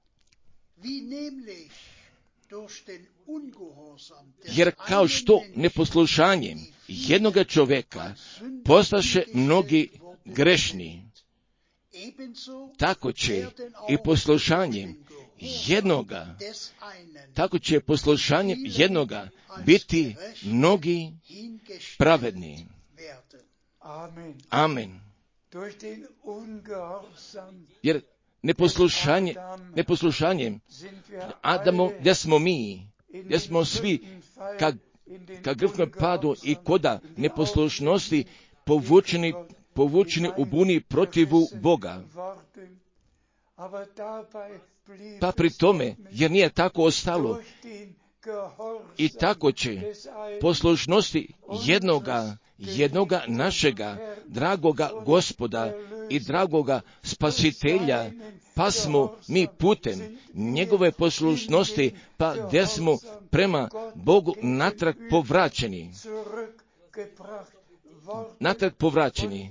Jer kao što neposlušanjem jednoga čovjeka postaše mnogi grešni, tako će i poslušanjem jednoga biti mnogi pravedni. Amen. Jer neposlušanjem Adamu, gdje smo svi ka grfnom padu i koda neposlušnosti povučeni u buni protivu Boga. pa pri tome, jer nije tako ostalo, i tako će poslušnosti jednoga našega dragoga Gospoda i dragoga Spasitelja, pa smo mi putem njegove poslušnosti, pa gdje smo prema Bogu natrag povraćeni,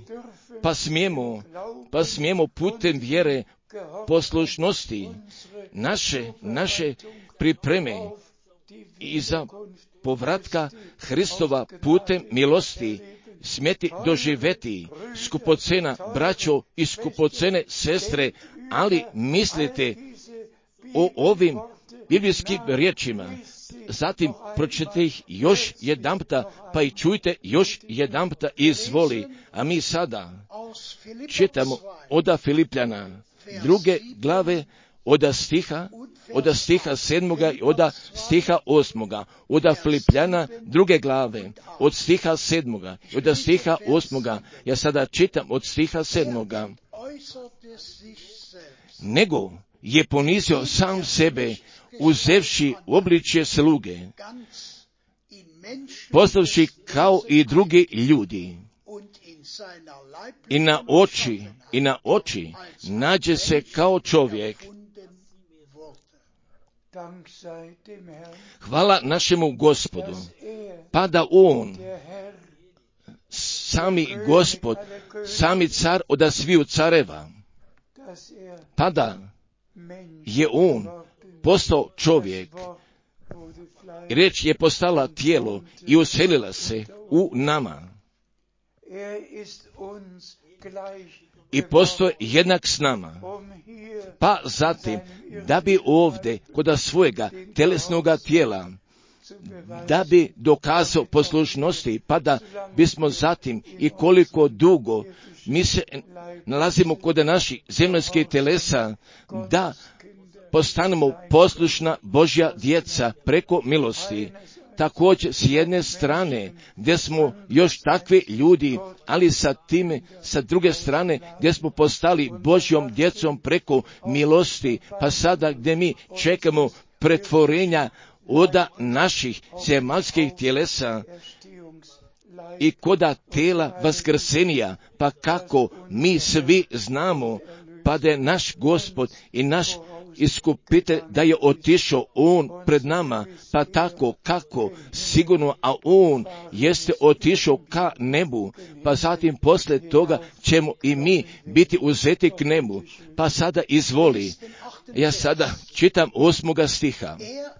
pa smijemo putem vjere poslušnosti naše pripreme i za povratka Hristova putem milosti smjeti doživjeti skupocena braćo i skupocene sestre, ali mislite o ovim biblijskim riječima, zatim pročitajte ih još jedanputa, pa i čujte još jedanputa, izvoli. A mi sada čitamo od Filipljana 2. glave, od stiha 7. i od stiha 8. Od Filipljana 2. glave, od stiha 7. i od stiha 8. Ja sada čitam od stiha 7. Nego je ponizio sam sebe, uzevši obličje sluge, postavši kao i drugi ljudi, i na oči nađe se kao čovjek. Hvala našemu Gospodu, pa da on, sami Gospod, sami car od sviju careva, pa da je on postao čovjek, riječ je postala tijelo i uselila se u nama. I postoje jednak s nama, pa zatim, da bi ovdje kod svojega telesnoga tijela, da bi dokazao poslušnosti, pa da bismo zatim i koliko dugo mi se nalazimo kod naših zemaljskih telesa, da postanemo poslušna Božja djeca preko milosti. Također s jedne strane gdje smo još takvi ljudi, ali sa druge strane gdje smo postali Božjom djecom preko milosti, pa sada gdje mi čekamo pretvorenja od naših zemaljskih tjelesa i koda tela vaskrsenija, pa kako mi svi znamo, pa da je naš Gospod i naš iskupitelj, da je otišao on pred nama, pa tako kako sigurno, a on jeste otišao ka nebu, pa zatim poslije toga ćemo i mi biti uzeti k nebu. Pa sada izvoli, ja sada čitam 8. stiha.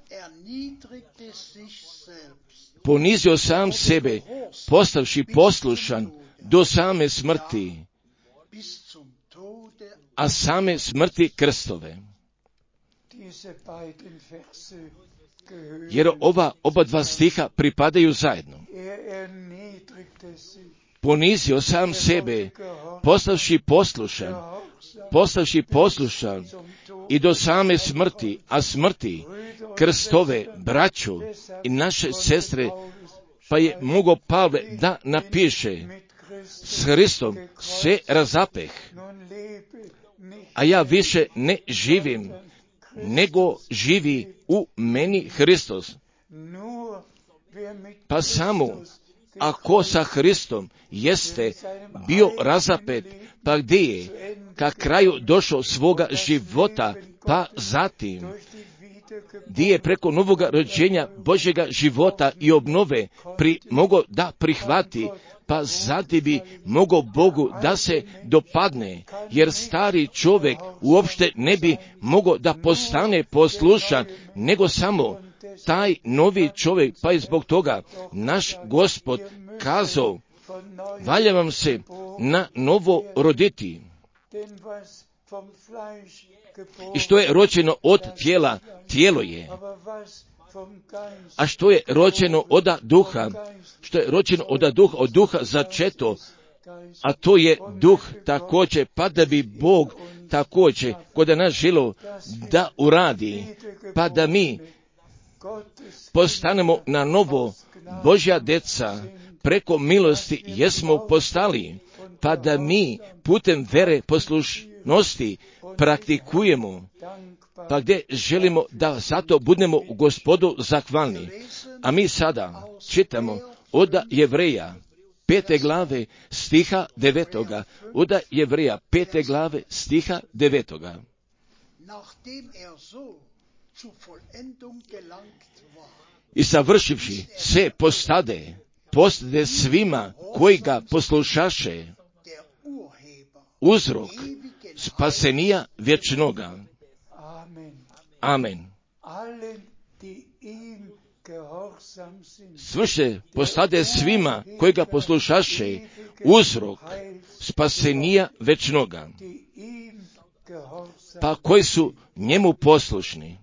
Ponizio sam sebe, postavši poslušan do same smrti, a same smrti krstove. Jer oba dva stiha pripadaju zajedno. Ponizio sam sebe, postavši poslušan i do same smrti, a smrti krstove, braću i naše sestre, pa je mogao Pavle da napiše: s Hristom se razapeh, a ja više ne živim, nego živi u meni Hristos. Pa samo ako sa Hristom jeste bio razapet, pa gdje je ka kraju došao svoga života, pa zatim gdje je preko novoga rođenja Božjega života i obnove mogao da prihvati, pa zatim bi mogao Bogu da se dopadne, jer stari čovjek uopšte ne bi mogao da postane poslušan, nego samo taj novi čovjek, pa i zbog toga naš Gospod kazao: valja vam se na novo roditi. I što je rođeno od tijela, tijelo je. A što je rođeno od duha, od duha začeto, a to je duh također, pa da bi Bog također kod nas želio da uradi, pa da mi postanemo na novo Božja djeca, preko milosti jesmo postali, pa da mi putem vere poslušnosti praktikujemo, pa gdje želimo da zato budemo u Gospodu zahvalni. A mi sada čitamo od Jevreja 5. glave stiha 9. Od Jevreja 5. glave stiha 9. I savršivši se postade svima koji ga poslušaše uzrok spasenija vječnoga. Amen. Svrše postade svima koji ga poslušaše uzrok spasenija večnoga, pa koji su njemu poslušni.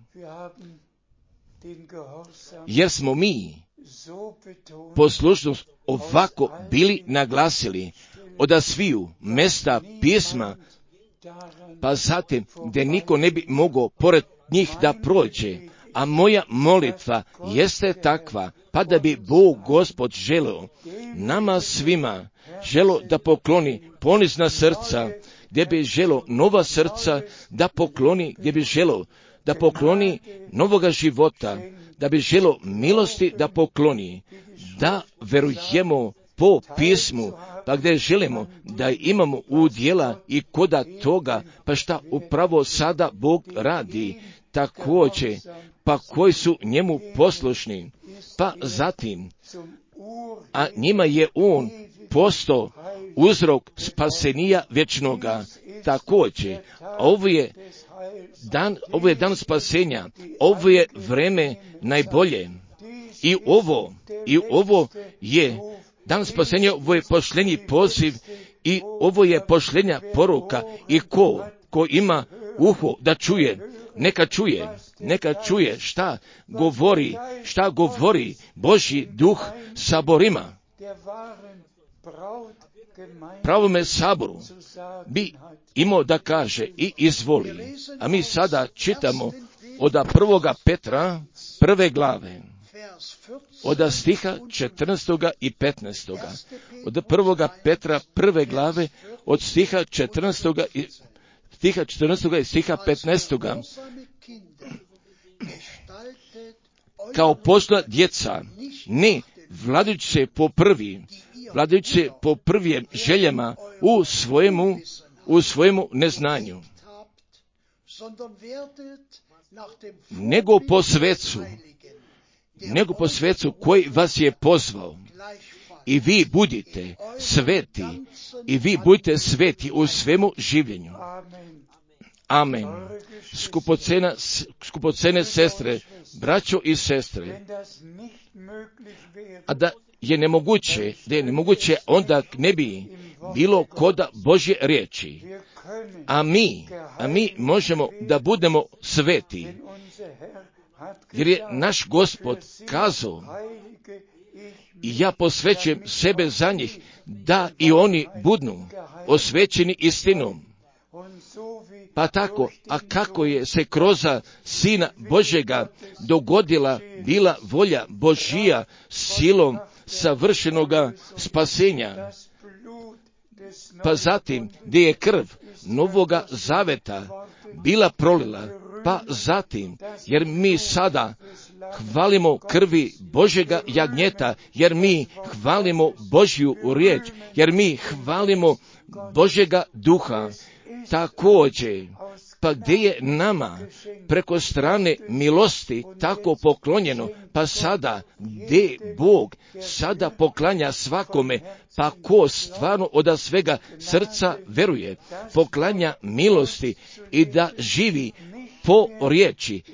Jer smo mi poslušnost ovako bili naglasili od sviju mesta pisma, pa zatim gdje niko ne bi mogao pored njih da prođe. A moja molitva jeste takva, pa da bi Bog Gospod želeo nama svima da pokloni ponizna srca, gdje bi želeo nova srca da pokloni, gdje bi želeo da pokloni novoga života, da bi želeo milosti da pokloni, da verujemo po pismu, pa gdje želimo da imamo udjela i koda toga, pa šta upravo sada Bog radi također, pa koji su njemu poslušni, pa zatim, a njima je on postao uzrok spasenija vječnoga također. Ovo je dan spasenja, ovo je vreme najbolje. I ovo je dan spasenja, ovo je pošljenji poziv i ovo je pošljenja poruka. I ko ima uho da čuje, neka čuje šta govori Božji duh saborima. Pravome saboru bi imao da kaže i izvoli. A mi sada čitamo od 1. Petra 1. glave, od stiha 14. i 15. Od 1. Petra 1. glave, od stiha 14. i stiha 15. Kao posla djeca, ne vladajući po prvim željama u svojemu neznanju, nego po svecu koji vas je pozvao. I vi budite sveti u svemu življenju. Amen. Skupocene sestre, braćo i sestre, a da je nemoguće, onda ne bi bilo koda Božje riječi. A mi možemo da budemo sveti, jer je naš Gospod kazao, i ja posvećujem sebe za njih, da i oni budnu osvećeni istinom. Pa tako, a kako je se kroz Sina Božjega dogodila bila volja Božija silom savršenoga spasenja, pa zatim gdje je krv novoga zaveta bila prolila, pa zatim, jer mi sada hvalimo krvi Božjega jagnjeta, jer mi hvalimo Božju riječ, jer mi hvalimo Božjega duha, također, pa gdje je nama preko strane milosti tako poklonjeno, pa sada gdje Bog sada poklanja svakome, pa ko stvarno od svega srca veruje, poklanja milosti i da živi po riječi.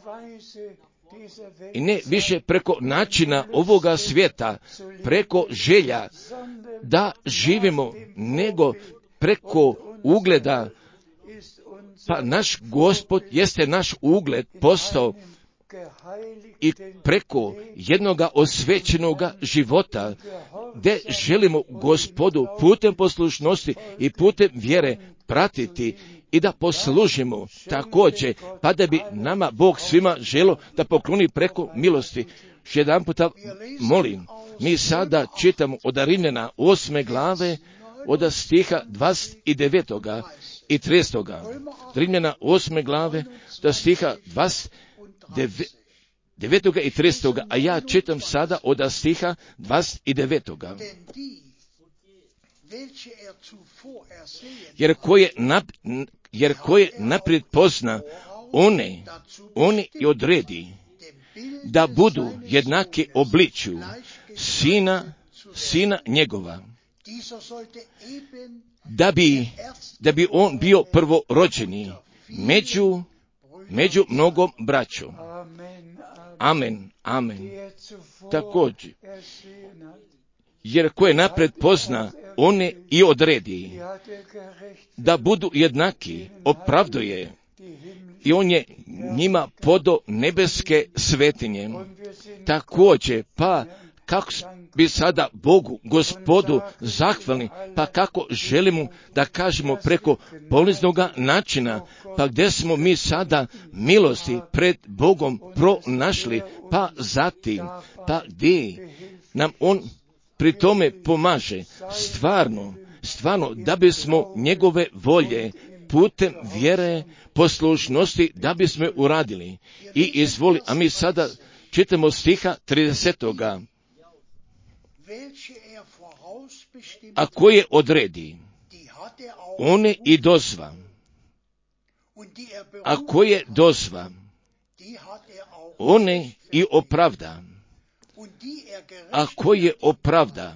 I ne više preko načina ovoga svijeta, preko želja da živimo, nego preko ugleda, pa naš Gospod jeste naš ugled postao i preko jednoga osvećenoga života, gdje želimo Gospodu putem poslušnosti i putem vjere pratiti i da poslužimo također, pa da bi nama Bog svima želio da pokloni preko milosti. Jedan puta molim, mi sada čitamo od Rimljana 8. glave, od stiha 29. i 30. Rimljana 8. glave, do stiha 29. i 30. A ja čitam sada od stiha 29. Jer koje naprijed pozna, one i odredi, da budu jednaki obličju sina njegova, da bi on bio prvorođeni među mnogom braćom. Amen, amen. Također, jer koje napred pozna, one i odredi, da budu jednaki, opravduje, i on je njima podo nebeske svetinje. Također, pa kako bi sada Bogu, Gospodu zahvalni, pa kako želimo da kažemo preko poliznoga načina, pa gdje smo mi sada milosti pred Bogom pronašli, pa zatim, pa gdje nam on pri tome pomaže, stvarno, da bismo njegove volje putem vjere, poslušnosti, da bismo uradili. I izvoli, a mi sada čitamo stiha 30. A koje odredi, one i dozva. A koje dozva, one i opravda. A koje opravda,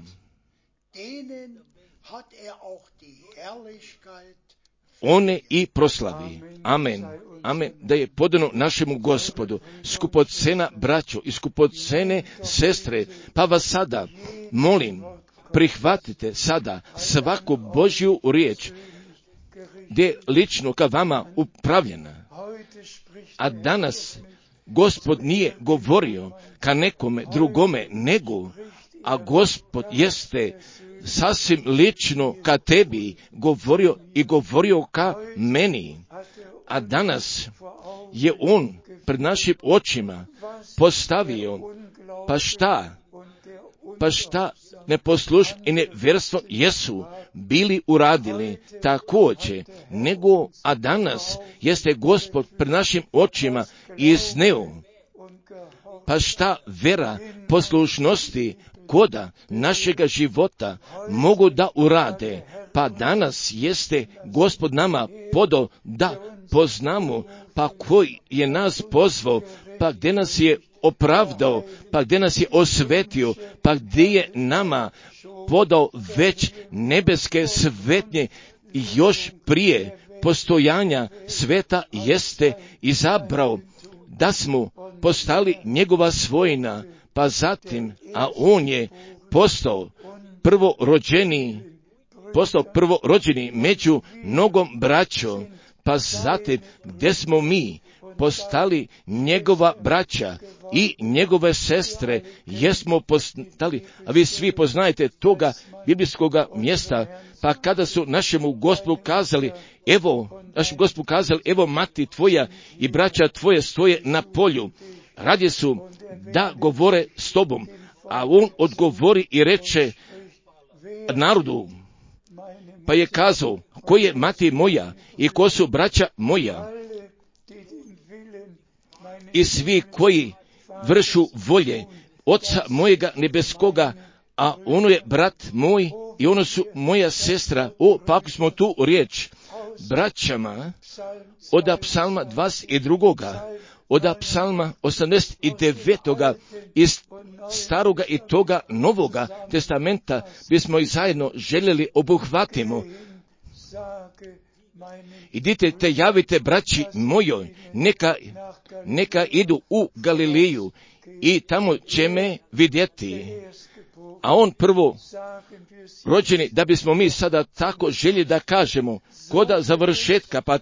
one i proslavi. Amen. Amen. Da je podano našemu Gospodu. Skupocena braćo i skupocene sestre, pa vas sada molim, prihvatite sada svaku Božju riječ, gdje je lično ka vama upravljena. A danas Gospod nije govorio ka nekome drugome nego, a Gospod jeste sasvim lično ka tebi govorio ka meni. A danas je on pred našim očima postavio, pa šta neposlušnost i nevjerstvo jesu bili uradili također, nego, a danas jeste Gospod pred našim očima izneo, pa šta vera poslušnosti koda našega života mogu da urade, pa danas jeste Gospod nama podao da poznamo, pa koji je nas pozvao, pa gdje nas je opravdao, pa gdje nas je osvetio, pa gdje je nama podao već nebeske svetnje i još prije postojanja sveta jeste izabrao da smo postali njegova svojina, pa zatim, a on je postao prvorođeni među mnogom braćom, pa zatim gdje smo mi postali njegova braća i njegove sestre, jesmo postali, a vi svi poznajete toga biblijskoga mjesta, pa kada su našemu Gospodu kazali, evo mati tvoja i braća tvoje stoje na polju, radi su da govore s tobom, a on odgovori i reče narodu, pa je kazao, ko je mati moja i ko su braća moja, i svi koji vršu volje Oca mojega nebeskoga, a ono je brat moj i ono su moja sestra. Pa ako smo tu riječ braćama od psalma 22. od psalma 89. iz staroga i toga novoga testamenta bismo ih zajedno željeli obuhvatimo. Idite te javite braći mojoj, neka idu u Galileju i tamo će me vidjeti. A on prvo rođeni, da bismo mi sada tako željeli da kažemo, koda završetka, pa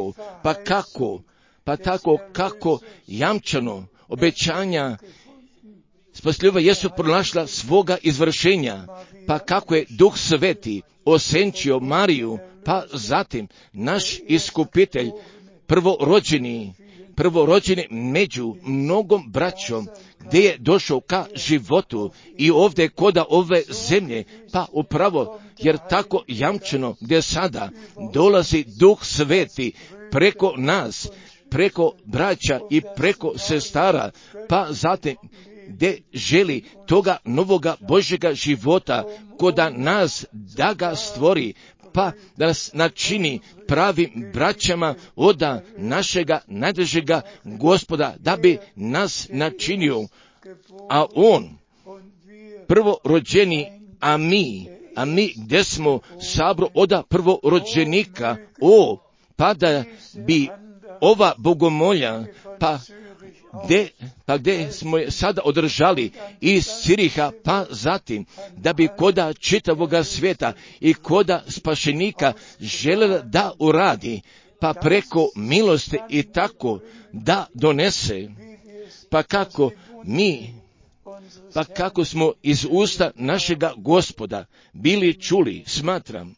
tako kako jamčano obećanja spasljiva jesu pronašla svoga izvršenja, pa kako je Duh Sveti osenčio Mariju, pa zatim naš iskupitelj prvorođeni među mnogom braćom, gdje je došao ka životu i ovdje koda ove zemlje, pa upravo, jer tako jamčeno gdje sada dolazi Duh Sveti preko nas, preko braća i preko sestara, pa zatim gdje želi toga novoga Božjega života koda nas da ga stvori, pa da nas načini pravim braćama od našega najdražega Gospoda, da bi nas načinio, a On prvorođeni, a mi gdje smo sabro oda prvorođenika, pa da bi ova bogomolja, gdje smo je sada održali iz Ciriha, pa zatim da bi koda čitavoga svijeta i koda spašenika željela da uradi, pa preko milosti i tako da donese, pa kako smo iz usta našega Gospoda bili čuli, smatram,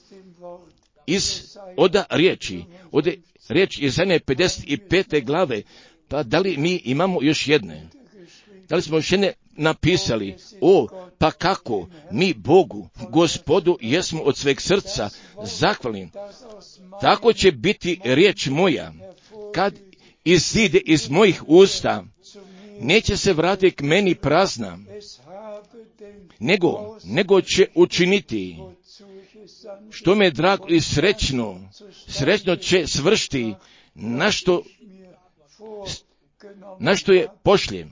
od riječi Izaije 55. glave, pa da li mi imamo još jedne? Da li smo još jedne napisali? Pa kako mi Bogu, Gospodu, jesmo od sveg srca zahvalni. Tako će biti riječ moja, kad izide iz mojih usta, neće se vratiti k meni prazna, nego će učiniti što me drago i srećno će svršiti na što je pošljem.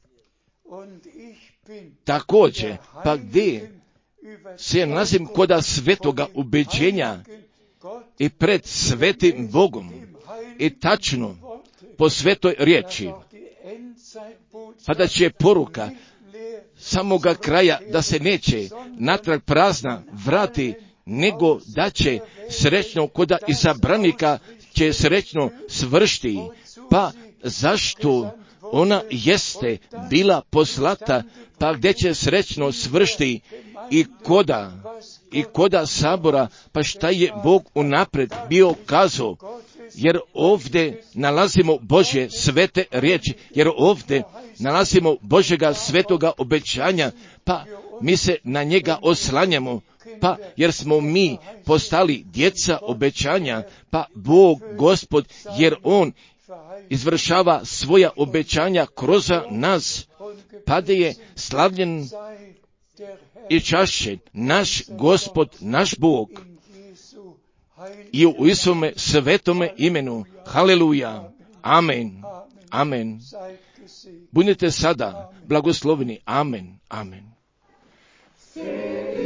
Također, pa gdje se nalazim koda svetoga ubeđenja i pred svetim Bogom i tačno po svetoj riječi, pa da će poruka samoga kraja da se neće natrag prazna vrati, nego da će srećno koda izabranika će srećno svršiti. Pa zašto ona jeste bila poslata, pa gdje će srećno svršiti i koda sabora, pa šta je Bog unaprijed bio kazao, jer ovdje nalazimo Božje svete riječi, jer ovdje nalazimo Božjega svetoga obećanja, pa mi se na njega oslanjamo, pa jer smo mi postali djeca obećanja, pa Bog, Gospod, jer On izvršava svoja obećanja kroz nas, pa da je slavljen i čašćen naš Gospod, naš Bog, i u Isome svetome imenu. Haleluja. Amen. Amen. Budite sada blagosloveni. Amen. Amen.